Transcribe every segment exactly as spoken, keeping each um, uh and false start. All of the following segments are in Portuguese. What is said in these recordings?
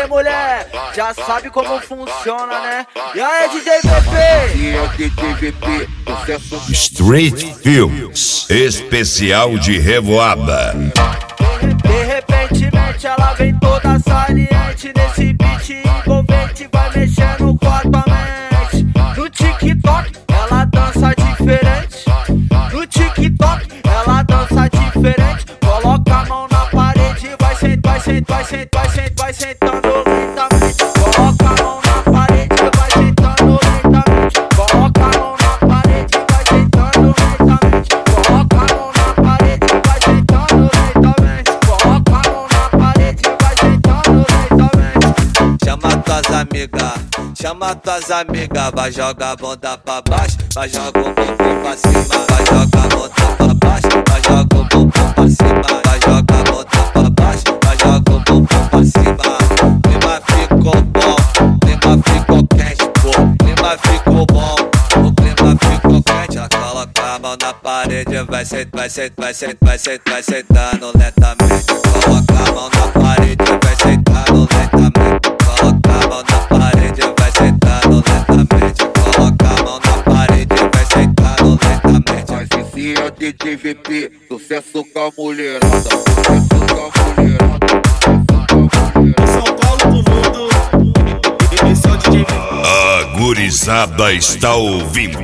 Aí mulher, já sabe como funciona, né? E aí D J V P? E é o D J V P, sucesso. Street Films, especial de revoada. De repentemente ela vem toda saliente, nesse beat envolvente vai mexendo com a tua mente. No TikTok ela dança diferente, no TikTok ela dança diferente. Coloca a mão na parede, vai sentar, vai sentar, vai sentar, vai sentar, vai sentando lentamente. Coloca a mão na parede, vai sentando lentamente. Coloca a mão na parede, vai sentando lentamente. Coloca a mão na parede, vai sentando lentamente. Coloca a mão na parede, vai sentando lentamente. Chama tuas amigas, chama tuas amigas, vai jogar a bunda pra baixo, vai jogar o bumbum pra cima, vai jogar a bunda pra baixo, vai jogar o bumbum pra cima, vai jogar a bunda pra baixo, vai jogar o bumbum pra cima. Clima ficou bom, clima ficou quente, pô, clima ficou bom, o clima ficou quente. Já coloca a mão na parede, vai sentar, vai sentar, vai sentar, vai sentar, vai sentando lentamente. Coloca a mão na parede, vai sentando lentamente. Coloca a mão na parede, vai sentando lentamente. Coloca a mão na parede, vai sentando lentamente. Mas esse é o D J V P, sucesso com a mulherada. Sucesso com a mulherada. São Paulo do mundo, esse é o D J V P. A gurizada está ouvindo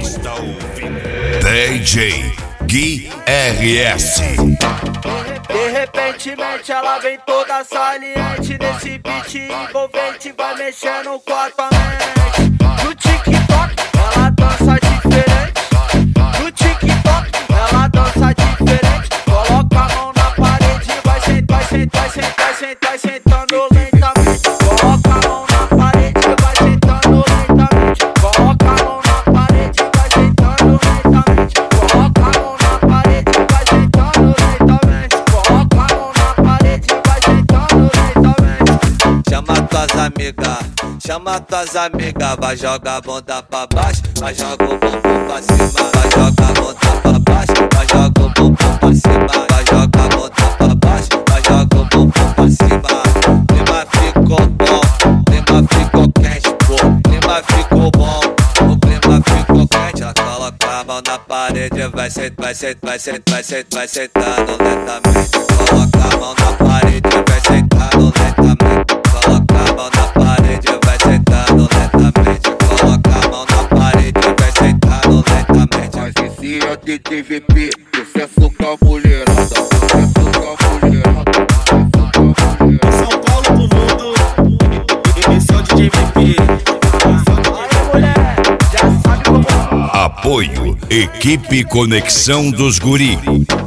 D J Gui R S. De repentemente ela vem toda saliente, nesse beat envolvente vai mexendo com a tua mente. No TikTok ela dança diferente, no TikTok ela dança diferente. Coloca a mão na parede, vai sentar, vai sentar, vai sentar, vai sentar, vai sentando lentamente. Coloca a mão na parede, vai sentando lentamente. Coloca a mão na parede, vai sentando lentamente. Coloca a mão na parede, vai sentando lentamente. Coloca a mão na parede, vai sentando lentamente. Chama tuas amigas, chama tuas amigas, vai jogar a bunda pra baixo, vai jogar o bumbum pra cima, vai jogar a bunda pra baixo, vai jogar o bumbum pra cima, vai jogar a bunda pra baixo, vai jogar o bumbum pra cima. Clima ficou bom, clima ficou quente, pô, clima ficou bom, o clima ficou quente. Já coloca a mão na parede, vai sentar, vai sentar, vai sentar, vai sentar, vai sentando lentamente. Coloca a mão na parede, vai sentando lentamente. Coloca a mão na parede, vai sentando lentamente. Coloca a mão na parede, vai sentando lentamente. Mas esse é o D J V P, sucesso com a mulherada. Sucesso com a mulherada. Sucesso com a mulherada. São Paulo do mundo, esse é o D J V P. Aí mulher, já sabe como. Apoio Equipe Conexão dos Guri.